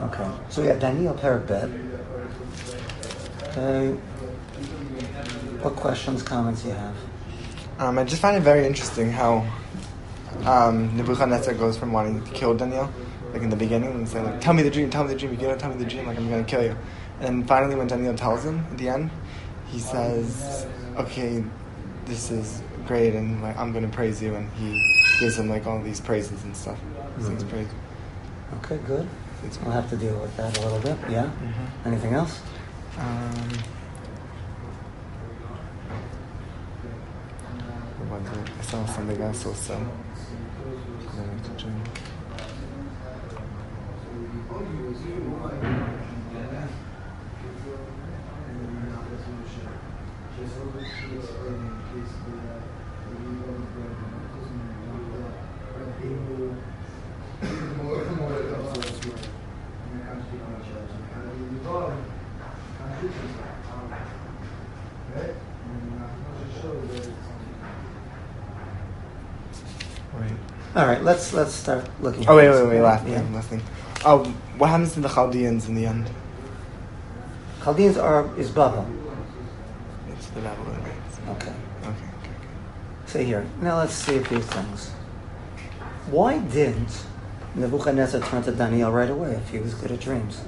Okay, so we have Daniel Perek Bet. Okay, what questions, comments you have? I just find it very interesting how Nebuchadnezzar goes from wanting to kill Daniel, like in the beginning, and say, like, tell me the dream, you gotta tell me the dream, like I'm gonna kill you. And finally when Daniel tells him at the end, he says, okay, this is great, and like I'm gonna praise you, and he gives him like all these praises and stuff. Sings praise. Okay, good. We'll have to deal with that a little bit, yeah? Mm-hmm. Anything else? I saw something else also. All right, let's start looking. Oh wait, laughing. Yeah. I'm listening. Oh, what happens to the Chaldeans in the end? Chaldeans is Babel. It's the Babylonians. Okay. Okay. See here. Now let's see a few things. Why didn't Nebuchadnezzar turn to Daniel right away if he was good at dreams?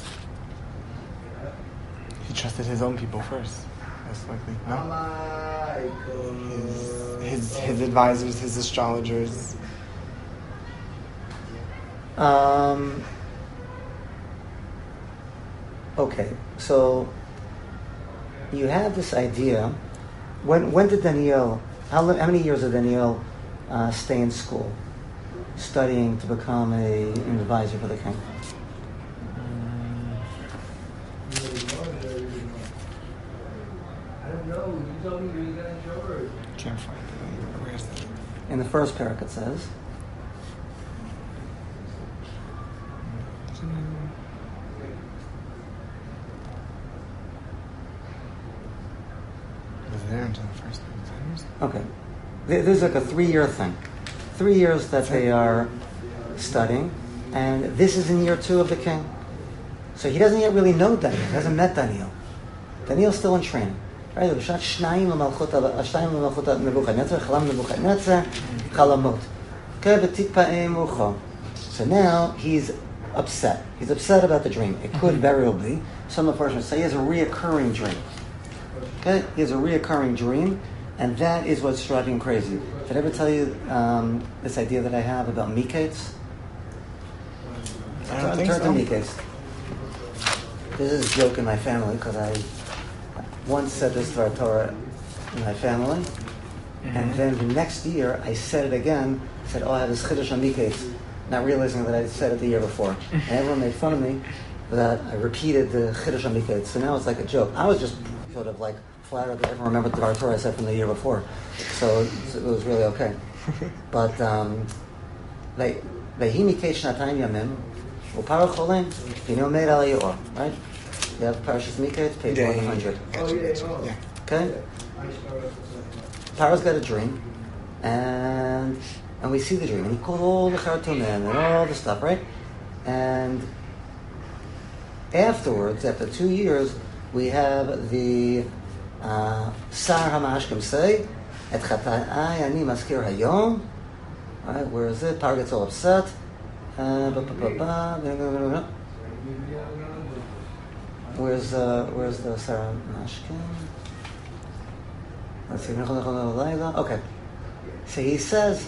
He trusted his own people first. Most likely. No? His advisors, his astrologers. Okay, so you have this idea. When did Daniel? How many years did Daniel stay in school, studying to become an advisor for the king? Can't find it. Where is it? In the first parak it says. Was there until the first 10 years? Okay, there's like a 3-year thing. 3 years that they are studying, and this is in year 2 of the king. So he doesn't yet really know Daniel. He hasn't met Daniel. Daniel's still in training. Right? So now he's upset. He's upset about the dream. It could very well be. Some of the Persians say he has a reoccurring dream. Okay? He has a reoccurring dream, and that is what's driving him crazy. Did I ever tell you this idea that I have about Mikates? I don't think so. Mikates. This is a joke in my family because I once said this to our Torah in my family, and then the next year I said it again. I said, I have this Chiddush on Mikates, not realizing that I said it the year before. And everyone made fun of me that I repeated the Chiddush on Mikates. So now it's like a joke. I was just sort of like flattered that everyone remembered the Torah I said from the year before. So it was really okay. But Vehi Mikates Shnatayim Yamim Upara Cholim V'ino Meir Al Yaor, right? You have Parashas Mikates, page 100. Yeah. Okay? Paro's got a dream, and we see the dream, and he called all the Chartunim and all the stuff, right? And afterwards, after 2 years, we have the Sar HaMashkim say, Et Chata'ai Ani Maskir Hayom. Right, where is it? Paro gets all upset. Where's the Sarah Mashkin? Let's see. Okay. So he says,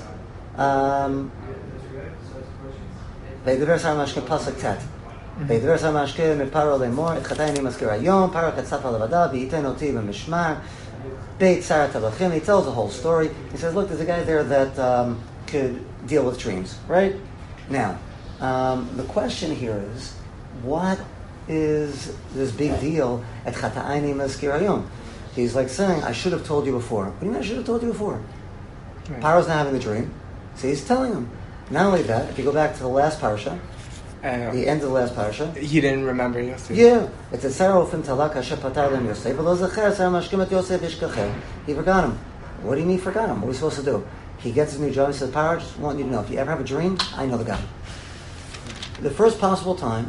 V'yidaber Sarah Mashkin pasuk tet. V'yidaber Sarah Mashkin miparo lemor et chatay ani maskir hayom paro chetzaf alevadav v'yiten oti b'mishmar beit Sarah tabachim. He tells the whole story. He says, look, there's a guy there that could deal with dreams, right? Now, the question here is, what is this big deal at Chata'ayni Maskir Hayom? He's like saying, I should have told you before. What do you mean I should have told you before? Right. Paro's not having the dream. So he's telling him. Not only that, if you go back to the last parasha, the end of the last parasha. He didn't remember Yosef. Yeah. It says, Sarah ofin talak Hashem patar len Yosef, v'lo zacher, Sarah mashkim et Yosef ishkacher. He forgot him. What do you mean forgot him? What are we supposed to do? He gets his new job, he says, Paro, I just want you to know, if you ever have a dream, I know the guy. The first possible time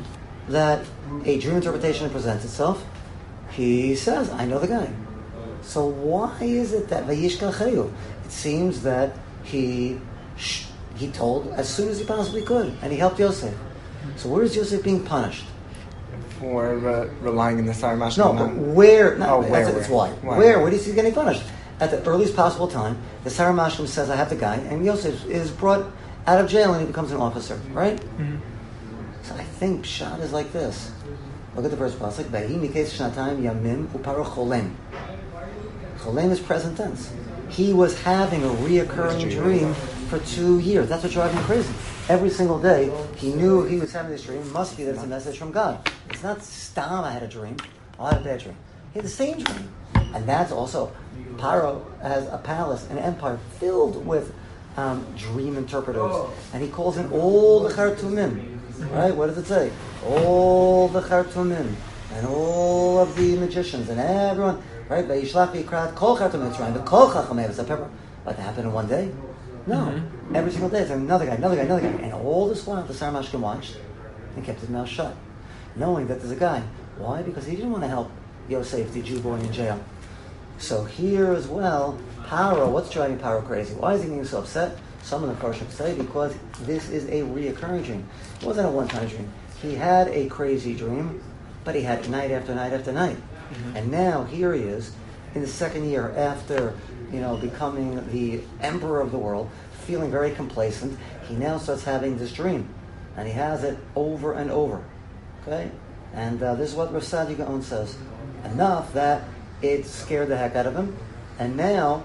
that a dream interpretation presents itself, he says, I know the guy. So why is it that Vayishkachehu? It seems that he told as soon as he possibly could, and he helped Yosef. So where is Yosef being punished? For relying in the Sarah Mashkin. No, but where? No, where? It's why. Where do you see getting punished? At the earliest possible time, the Sarah Mashkim says, I have the guy, and Yosef is brought out of jail and he becomes an officer, right? Mm-hmm. So I think Pshat is like this. Look at the first pasuk. Vayhi miketz shnatayim yamim uparo cholem. Cholem is present tense. He was having a reoccurring dream for 2 years. That's what drove him crazy. Every single day, he knew he was having this dream. It must be that it's a message from God. It's not stam, I had a dream. I had a bad dream. He had the same dream. And that's also, Paro has a palace, an empire filled with dream interpreters. And he calls in all the Khartoumim. Right? What does it say? All the Khartoumim. And all of the magicians and everyone. Right? Vayishlach v'yikrat kol Khartoumim Mitzrayim. The kol chachamei v'zapepper. What happened in one day? No. Mm-hmm. Every single day, it's another guy. And all this while, the Sarah Mashkim watched and kept his mouth shut, knowing that there's a guy. Why? Because he didn't want to help Yosef, the Jew born in jail. So here as well, Paro, what's driving Paro crazy? Why is he getting so upset? Some of the Farshim say because this is a reoccurring dream. It wasn't a one-time dream. He had a crazy dream, but he had it night after night after night. Mm-hmm. And now here he is, in the second year after becoming the emperor of the world, feeling very complacent, he now starts having this dream. And he has it over and over. Okay? And this is what Rav Saadia Gaon says. Enough that it scared the heck out of him. And now,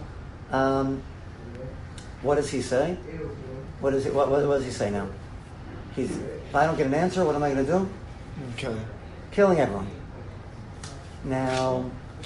what does he say? What does he say now? If I don't get an answer, what am I going to do? Killing everyone. Now,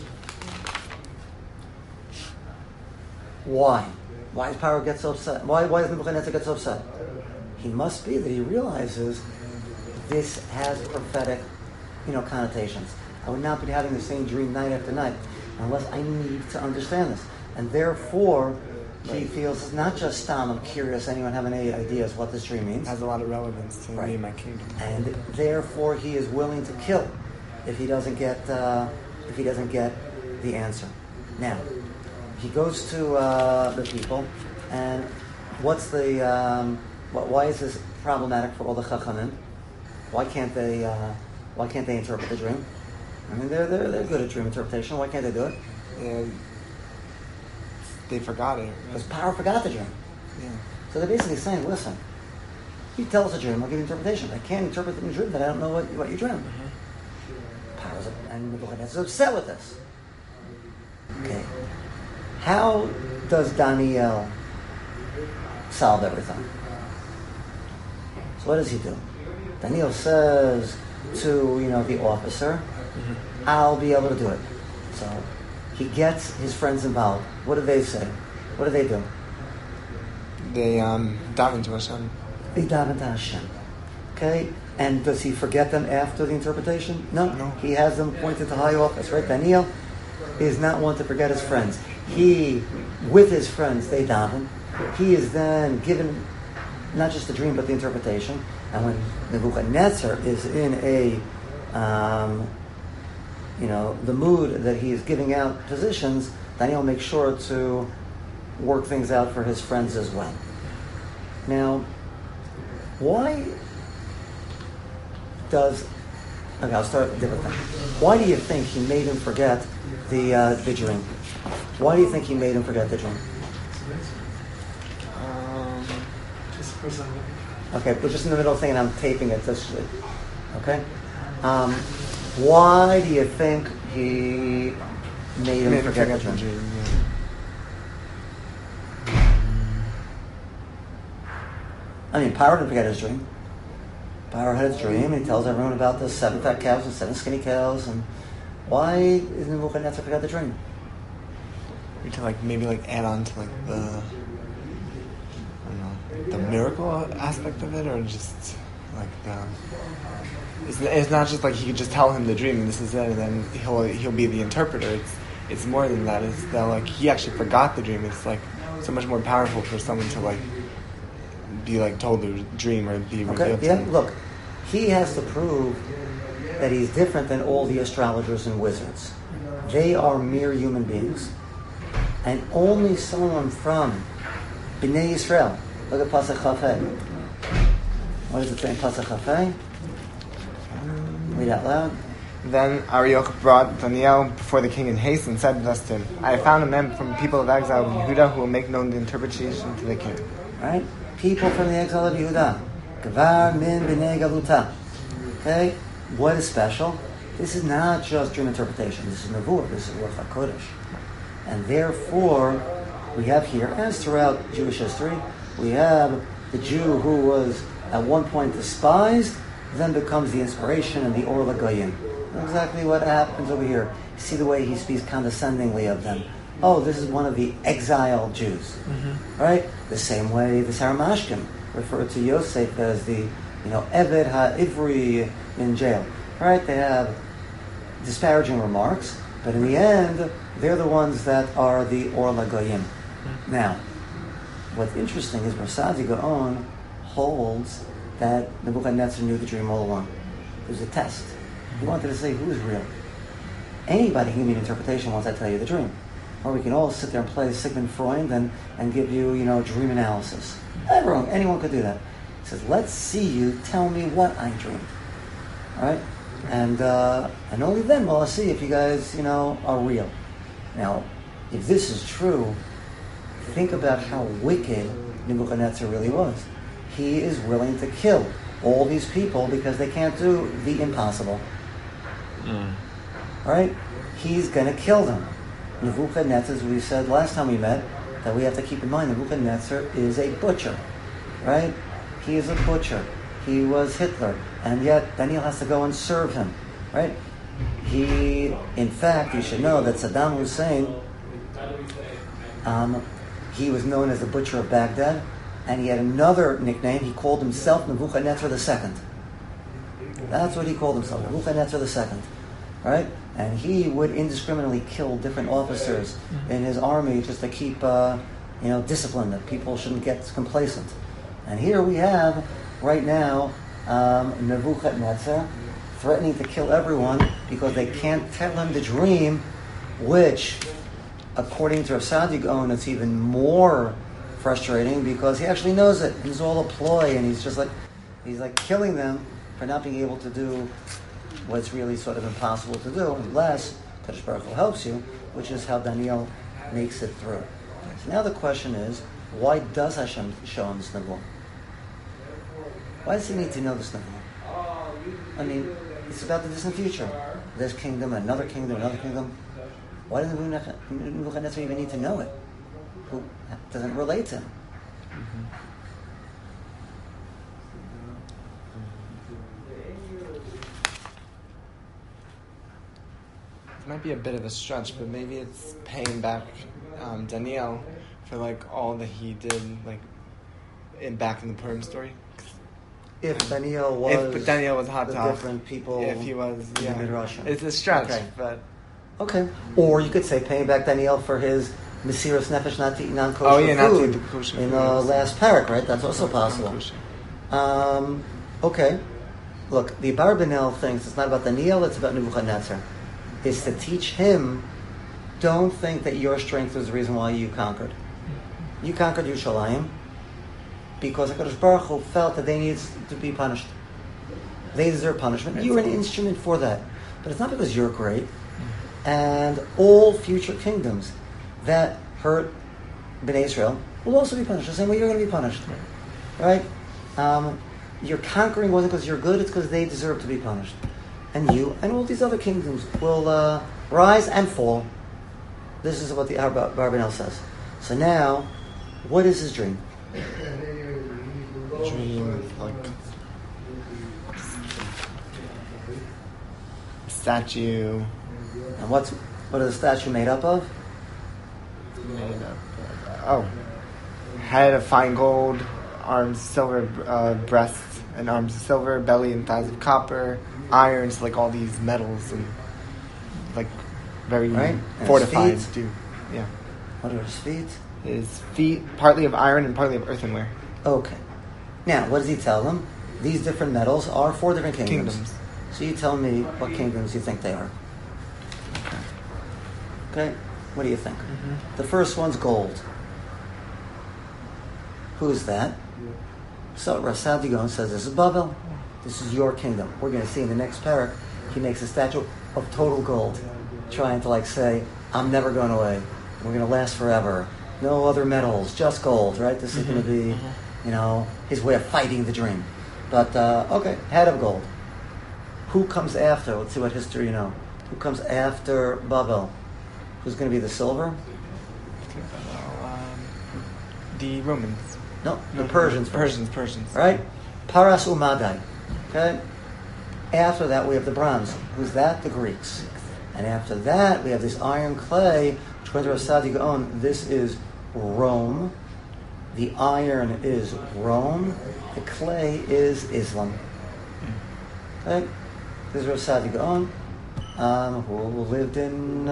why? Why does Paro get so upset? Why does Nebuchadnezzar get so upset? He must be that he realizes this has prophetic, connotations. I would not be having the same dream night after night unless I need to understand this. And therefore, he feels it's not just Stam, I'm curious, anyone have any ideas what this dream means? It has a lot of relevance to me and my kingdom. And therefore, he is willing to kill if he doesn't get the answer. Now, he goes to the people, and what's the why is this problematic for all the Chachamim? Why can't they interpret the dream? I mean, they're good at dream interpretation. Why can't they do it? Yeah, they forgot it. Because Paro forgot the dream. Yeah. So they're basically saying, listen, you tell us a dream, I'll give you interpretation. I can't interpret the dream that I don't know what you dreamed. Mm-hmm. Paro's and Nebuchadnezzar is upset with this. Okay. How does Daniel solve everything? So what does he do? Daniel says to the officer, I'll be able to do it. So he gets his friends involved. What do they say? What do they do? They daven to Hashem. They daven to Hashem. Okay? And does he forget them after the interpretation? No. He has them pointed to high office, right? Daniel is not one to forget his friends. He, with his friends, they daven. He is then given not just the dream, but the interpretation. And when Nebuchadnezzar is in the mood that he is giving out positions, Daniel makes sure to work things out for his friends as well. Now, why does... Okay, I'll start with a different thing. Why do you think he made him forget the dream? Why do you think he made him forget the dream? Just for some. Okay, we're just in the middle of thing and I'm taping it. Okay? Why do you think he made him forget the dream? I mean, Paro didn't forget his dream. Paro had his dream and he tells everyone about the 7 fat cows and 7 skinny cows. And why is Nebuchadnezzar forgot the dream? To maybe add on to the miracle aspect of it, or just it's not just he could just tell him the dream and this is it, and then he'll be the interpreter. It's more than that. It's that he actually forgot the dream. It's so much more powerful for someone to be told the dream or be revealed. Okay, yeah. Look, he has to prove that he's different than all the astrologers and wizards. They are mere human beings. And only someone from Bnei Yisrael. Look at Pasach Chafei. What does it say in Pasach Chafei? Read out loud. Then Arioch brought Daniel before the king in haste and said thus to him, I have found a man from the people of exile of Yehuda who will make known the interpretation to the king. Right? People from the exile of Yehuda. Gvar min b'nei galuta. Okay? What is special? This is not just dream interpretation. This is Nevuah. This is Ruach HaKodesh. And therefore, we have here, as throughout Jewish history, we have the Jew who was at one point despised, then becomes the inspiration and the Or LaGoyim. Exactly what happens over here. You see the way he speaks condescendingly of them. Oh, this is one of the exiled Jews. Mm-hmm. Right? The same way the Saramashkim referred to Yosef as the, Eved HaIvri in jail. Right? They have disparaging remarks, but in the end, they're the ones that are the Or LaGoyim. Mm-hmm. Now, what's interesting is Rasadi Gaon holds that Nebuchadnezzar knew the dream all along. It was a test. He wanted to say who is real. Anybody can give me an interpretation once I tell you the dream. Or we can all sit there and play Sigmund Freud and give you, dream analysis. Anyone could do that. He says, let's see you tell me what I dreamed. All right? And only then will I see if you guys, are real. Now, if this is true, think about how wicked Nebuchadnezzar really was. He is willing to kill all these people because they can't do the impossible. Right? He's going to kill them. Nebuchadnezzar, as we said last time we met, that we have to keep in mind, Nebuchadnezzar is a butcher. Right? He is a butcher. He was Hitler. And yet Daniel has to go and serve him. Right? In fact, you should know that Saddam Hussein, he was known as the Butcher of Baghdad, and he had another nickname. He called himself Nebuchadnezzar II. That's what he called himself, Nebuchadnezzar II. Right? And he would indiscriminately kill different officers in his army just to keep, discipline, that people shouldn't get complacent. And here we have, right now, Nebuchadnezzar threatening to kill everyone because they can't tell him the dream, which, according to Rav Saadia Gaon, it's even more frustrating because he actually knows it. It's all a ploy, and he's like killing them for not being able to do what's really sort of impossible to do unless Kadosh Baruch Hu helps you, which is how Daniel makes it through. So now the question is, why does Hashem show him this nevuah? Why does he need to know this nevuah? I mean, it's about the distant future. This kingdom, another kingdom, another kingdom. Why does Nebuchadnezzar even need to know it? Who doesn't relate to him? It might be a bit of a stretch, but maybe it's paying back Daniel for all that he did back in the Purim story. If Daniel was hot the top, different people, if he was, in the Midrashim. It's a stretch, okay. But okay. Or you could say paying back Daniel for his Mesiras Nefesh, not to eat non-kosher food in the last parak, right? That's also possible. Okay. Look, the Abarbanel thinks it's not about Daniel, it's about Nebuchadnezzar. It's to teach him, don't think that your strength is the reason why you conquered. You conquered Yerushalayim because HaKadosh Baruch Hu felt that they needed to be punished. They deserve punishment. You were an instrument for that. But it's not because you're great. And all future kingdoms that hurt Bnei Israel will also be punished. The same way you're going to be punished. Right? Your conquering wasn't because you're good, it's because they deserve to be punished. And you and all these other kingdoms will rise and fall. This is what the Abarbanel says. So now, what is his dream? Dream statue. And what is the statue made up of? Head of fine gold, arms silver, breasts and arms of silver, belly and thighs of copper, irons, all these metals and very fortified. Yeah. What are his feet? His feet, partly of iron and partly of earthenware. Okay. Now, what does he tell them? These different metals are 4 different kingdoms. So you tell me what kingdoms you think they are. Okay? What do you think? The first one's gold. Who is that? So Rasad Digon says, this is Babel. This is your kingdom. We're going to see in the next parak, he makes a statue of total gold, trying to say, I'm never going away. We're going to last forever. No other metals, just gold, right? This is going to be, his way of fighting the dream. But, okay, head of gold. Who comes after? Let's see what history you know. Who comes after Babel? Who's going to be the silver? The Romans. No, the Persians. Persians. Right? Paras Umadai. Okay? After that, we have the bronze. Who's that? The Greeks. And after that, we have this iron clay, which went to Rasad Gaon. This is Rome. The iron is Rome. The clay is Islam. Okay? This is Rasad Gaon, who lived in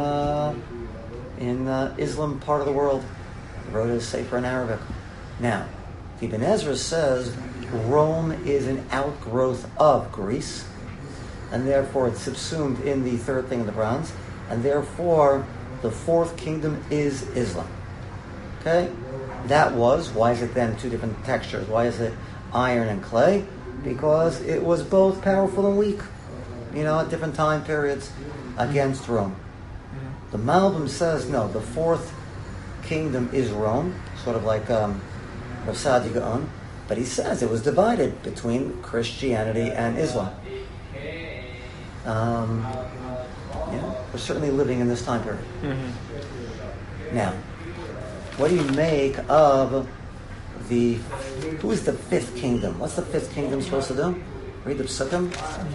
Islam part of the world. He wrote a sefer in Arabic. Now, Ibn Ezra says Rome is an outgrowth of Greece, and therefore it's subsumed in the third thing in the bronze, and therefore the fourth kingdom is Islam. Okay? Why is it then two different textures? Why is it iron and clay? Because it was both powerful and weak, at different time periods against Rome. The Malbim says, no, the fourth kingdom is Rome, sort of like Rasad Gaon, but he says it was divided between Christianity and Islam. We're certainly living in this time period. Now, what do you make of who is the fifth kingdom? What's the fifth kingdom supposed to do? Read the Psukim.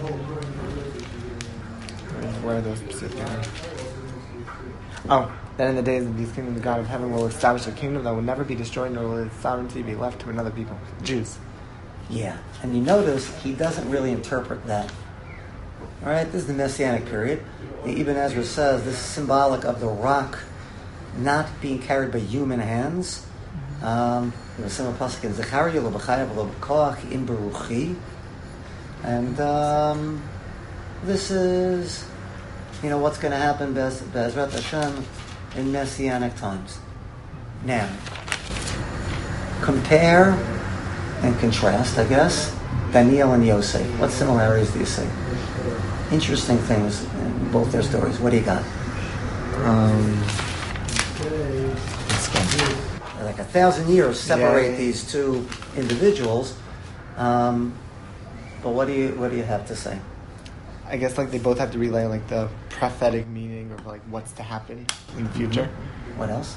Where are those specific? Then in the days of these kingdoms, the God of heaven will establish a kingdom that will never be destroyed, nor will its sovereignty be left to another people. Jews. Yeah, and you notice he doesn't really interpret that. All right, this is the Messianic period. The Ibn Ezra says this is symbolic of the rock not being carried by human hands. A similar pasuk in Zechariah, lo b'chayav lo b'koach im beruchi, and this is, what's going to happen Be'ezrat Hashem in Messianic times. Now, compare and contrast, I guess, Daniel and Yosef. What similarities do you see? Interesting things in both their stories. What do you got? Like 1,000 years separate these two individuals. But what do you have to say? I guess they both have to relay the prophetic meaning of what's to happen in the future. What else?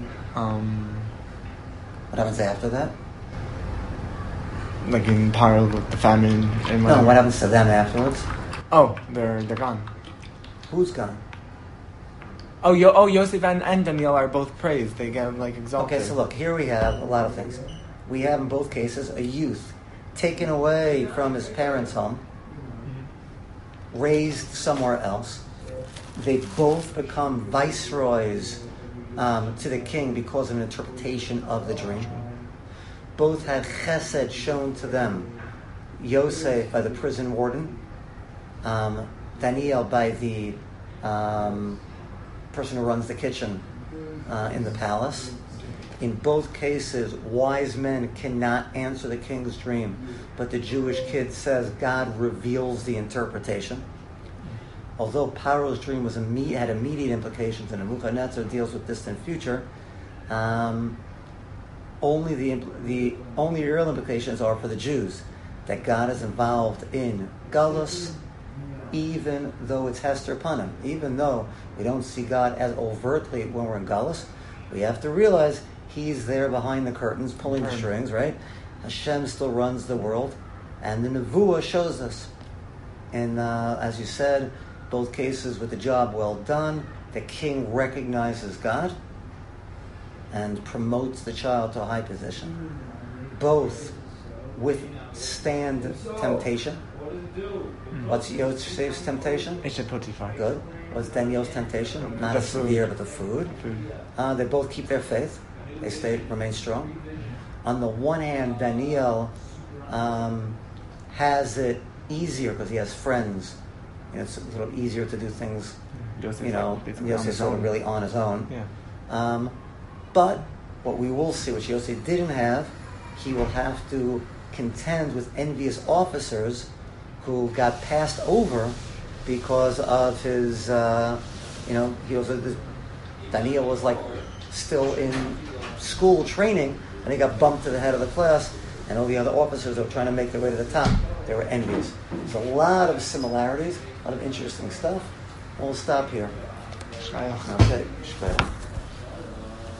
What happens after that? In Paro with the famine and no, what happens to them afterwards? Oh, they're gone. Who's gone? Yosef and Daniel are both praised. They get exalted. Okay, so look, here we have a lot of things. We have in both cases a youth taken away from his parents' home, raised somewhere else. They both become viceroys to the king because of an interpretation of the dream. Both had chesed shown to them. Yosef by the prison warden, Daniel by the person who runs the kitchen in the palace. In both cases, wise men cannot answer the king's dream, but the Jewish kid says God reveals the interpretation. Although Paro's dream had immediate implications, and Nebuchadnezzar deals with distant future, only the real implications are for the Jews, that God is involved in Galus, even though it's Hester Panim, even though we don't see God as overtly when we're in Galus, we have to realize He's there behind the curtains, pulling the strings, right? Hashem still runs the world, and the Nevuah shows us. And as you said, both cases with the job well done, the king recognizes God and promotes the child to a high position. Both withstand temptation. What's Yosef's temptation? Eshet Potiphar. Good. What's Daniel's temptation? Not as severe, but the food. They both keep their faith. They remain strong. On the one hand, Daniel has it easier because he has friends it's a little easier to do things, Yosef's you know, basically on Yosef's his sort of own. really on his own. Yeah. But what we will see, which Yosef didn't have, he will have to contend with envious officers who got passed over because of his, Daniel was like still in school training, and he got bumped to the head of the class, and all the other officers that were trying to make their way to the top, they were envious. There's a lot of similarities, a lot of interesting stuff. We'll stop here. Shayach. Okay.